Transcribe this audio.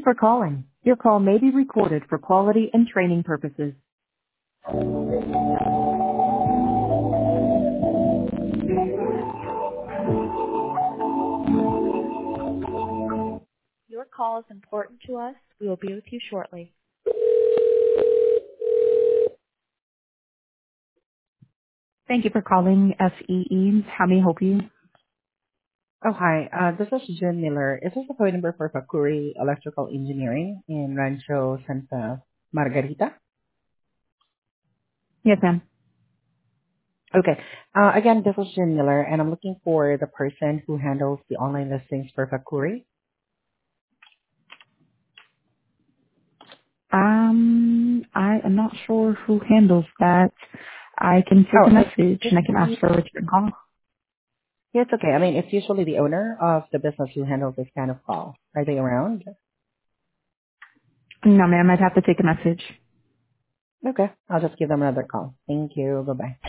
for calling. Your call may be recorded for quality and training purposes. Your call is important to us. We will be with you shortly. Thank you for calling SEE. How may I help you? Oh, hi. This is Jen Miller. Is this the phone number for Fakuri Electrical Engineering in Rancho Santa Margarita? Yes, ma'am. Okay. Again, this is Jen Miller, and I'm looking for the person who handles the online listings for Fakuri. I am not sure who handles that. I can take a Oh, message and I can ask for a return call. yeah, it's okay. I mean, it's usually the owner of the business who handles this kind of call. Are they around? No, ma'am. I'd have to take a message. Okay. I'll just give them another call. Thank you. Bye-bye.